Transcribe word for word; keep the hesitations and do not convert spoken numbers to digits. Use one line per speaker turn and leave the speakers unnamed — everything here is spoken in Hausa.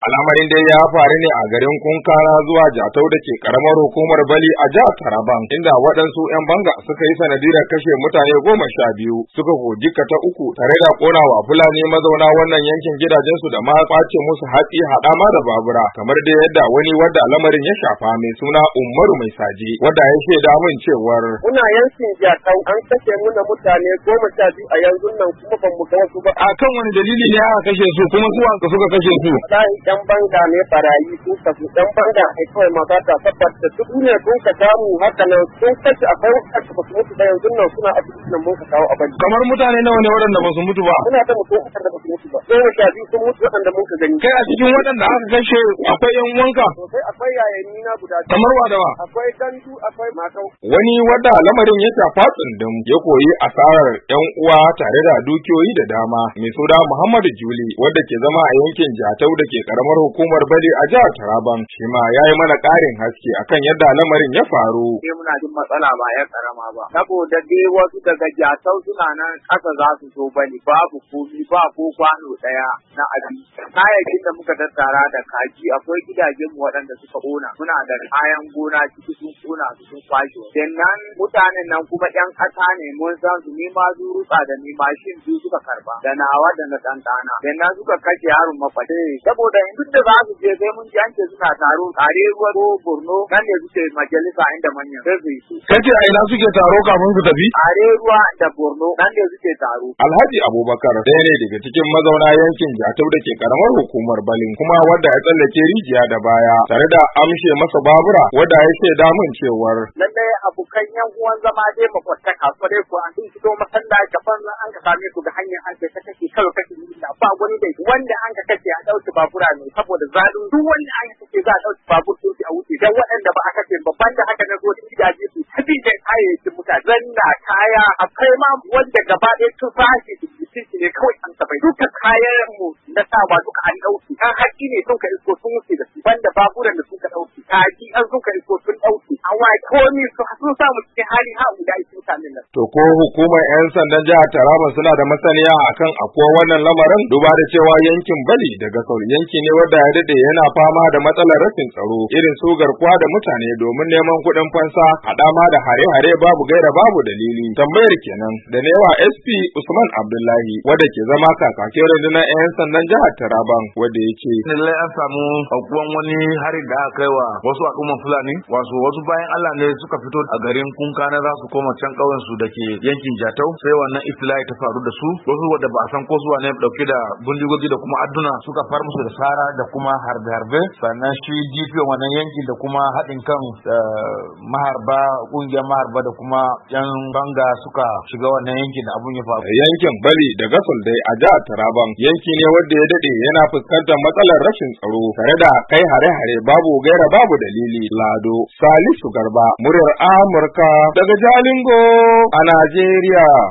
Al'amarin dai ya faru ne a garin Kunkara zuwa Jatau da ke karamar hukumar Bali a jihar Taraban, inda waɗansu 'yan banga suka yi sanadiyar kashe mutane goma sha biyu, suka goji ta uku tare da ƙonawa Fulani mazauna wannan yankin gidajensu da ma kwace musu hatsi haɗama da babura, kamar dai yadda wani wadda lamarin ya shafa mai suna Umaru Mai Saje, wadda ya shaida min cewar.
Muna yankin Jatau an kashe muna mutane goma sha biyu a yanzu nan kuma ban mu ga wasu ba.
A kan wani dalili ne aka kashe su kuma su suka kashe su?
Dan banga ne barayi sun tafi dan banga ai kawai mata ta tabbata duk ne sun ka samu haka nan sun kace akwai kace ba su mutu da yanzu nan suna asibiti nan mun ka kawo abin.
Kamar mutane nawa ne waɗanda ba su mutu ba?
Suna da mutum da ba su mutu ba. Sai sha biyu sun mutu waɗanda mun ka gani.
Kai a cikin waɗanda aka kashe akwai yan wanka?
Sosai akwai yayanni na guda.
Kamar wa da wa?
Akwai gandu akwai matau.
Wani wadda lamarin ya shafa tsundum ya koyi asarar yan uwa tare da dukiyoyi da dama mai suna Muhammadu Juli wadda ke zama a yankin Jatau da ke karamar hukumar Bali a jihar Taraban, shi ma ya yi mana ƙarin haske akan yadda lamarin ya faru.
Sai muna jin matsala ba ya karama ba. Saboda dai wasu daga Jatau suna nan ƙasa za su zo Bali, babu komi ba ko kwano ɗaya na abinci. Kayayyakin da muka tattara da kaji akwai gidajenmu waɗanda suka ƙona. Muna da kayan gona ciki sun ƙona su sun kwashe. Sannan mutanen nan kuma ƴan ƙasa ne mun san su ni ma zurutsa da ni mashin biyu suka karba da nawa da na ɗanɗana. Sannan suka kashe yaron mafaɗe. Saboda duk da za su je sai mun ji an ce suna taro tare ruwa ko Borno nan ne suke majalisa inda manyan sai su yi su.
Kace a ina suke taro kafin su tafi?
Tare ruwa da Borno nan ne suke taro.
Alhaji Abubakar ɗaya ne daga cikin mazauna yankin Jatau da ke karamar hukumar Balin kuma wanda ya tsallake rijiya da baya tare da amshe masa babura wanda ya shaida min cewar.
Lallai abokan yan uwan zama dai makwataka kwarai ko an fito masallaci kafin an ka same su ga hanyar an kai ta kashe kawai kashe ba wani dai wanda an ka kashe a ɗauki babura ne saboda zalun duk wanda an kace za a ɗauki babur sun a wuce dan waɗanda ba a kace babban da haka na zo da gidaje su tabi da kayayyakin mutane zanna kaya akwai ma wanda gaba ɗaya tufafi su ne kawai an tabai duka kayan mu na sawa duka an ɗauki an haƙi ne sun ka isko sun wuce da su banda baburan da sun ka ɗauki kaji an sun ka isko sun ɗauki an waye komi sun samu cikin hali ha guda isi mutanen nan.
To ko hukumar 'yan sandan jihar Taraba suna da masaniya akan akwai wannan lamarin duba da cewa yankin Bali daga Sauri yanki ne wanda ya dade yana fama da matsalar rashin tsaro irin su garkuwa da mutane domin neman kuɗin fansa haɗama da hare-hare babu gaira babu dalili. Tambayar kenan da newa S P Usman Abdullahi wanda ke zama kakakin rundunar 'yan sandan jihar Taraban wanda ya ce.
Lallai an samu aukuwan wani harin da aka kai wa wasu al'umman Fulani wasu wasu bayan Allah ne suka fito a garin Kunkana za su koma can ƙauyen su da ke yankin Jatau sai wannan iftila'i ta faru da su wasu wanda ba a san ko zuwa ne dauke da bindigogi da kuma adduna suka far musu da sara da kuma harbe-harbe sannan shi G P wannan yankin da kuma haɗin kan maharba ƙungiyar maharba da kuma yan banga suka shiga wannan yankin da abun ya faru.
Yankin Bali da Gasol dai a jihar Taraban yanki ne wanda ya dade yana fuskantar matsalar rashin tsaro tare da kai hare-hare babu gaira babu dalili. Lado Salisu Garba muryar Amurka daga Jalingo a Najeriya.